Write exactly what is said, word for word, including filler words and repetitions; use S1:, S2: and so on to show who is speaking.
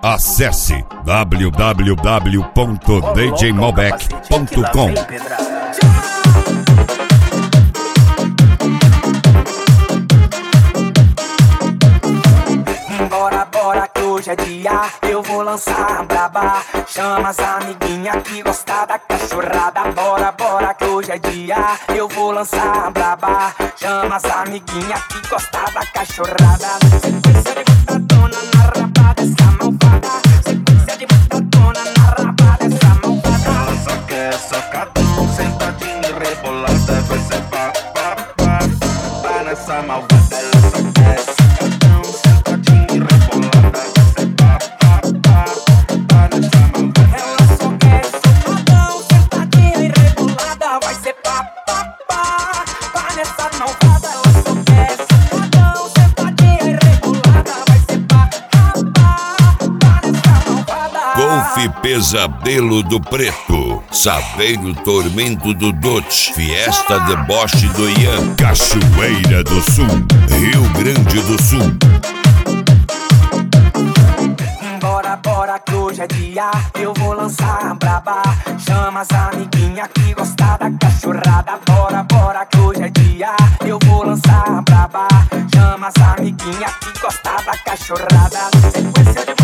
S1: Acesse w w w ponto d j malbec ponto com.
S2: Bora, bora que hoje é dia, eu vou lançar a braba. Chama as amiguinhas que gostam da cachorrada. Bora, bora que hoje é dia, eu vou lançar a braba. Chama as amiguinhas que gostam da cachorrada. Sequência de botadona na raba dessa malvada. Sequência de botadona na raba dessa malvada.
S3: Ela só quer socadão, sentadinha e rebolada. Vai ser pá, pá, pá, pá nessa malvada. Ela só quer socadão, sentadinha e rebolada. Vai ser pá, pá, pá, pá nessa malvada.
S2: Ela só quer socadão, sentadinha e rebolada. Vai ser pá, pá, pá, pá nessa malvada. Ela só quer socadão, sentadinha e rebolada. Vai ser pá, pá, pá, pá nessa malvada.
S1: Golfe Pesadelo do Preto, Saveiro Tormento do Dote, Fiesta Deboche do Ian, Cachoeira do Sul, Rio Grande do Sul.
S2: Bora, bora que hoje é dia, eu vou lançar a braba. Chama as amiguinhas que gostam da cachorrada. Bora, bora que hoje é dia, eu vou lançar a braba. Chama as amiguinhas que gostam da cachorrada. Sequência de